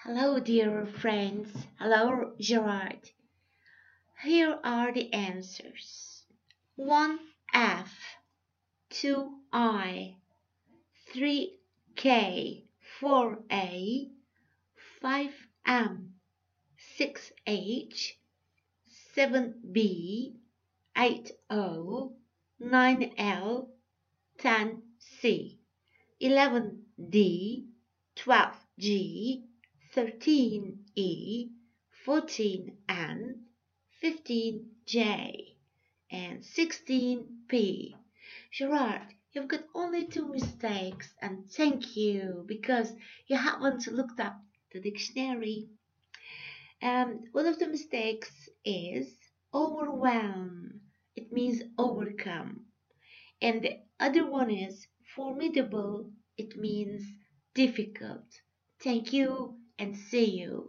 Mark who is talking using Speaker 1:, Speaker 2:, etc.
Speaker 1: Hello, dear friends. Hello, Gerard. Here are the answers: 1F, 2I, 3K, 4A, 5M, 6H, 7B, 8O, 9L, 10C, 11D, 12G, 13E, 14N, 15J, and 16P. Gerard, you've got only two mistakes, and thank you because you haven't looked up the dictionary. One of the mistakes is overwhelm. It means overcome. And the other one is formidable. It means difficult. Thank you and see you.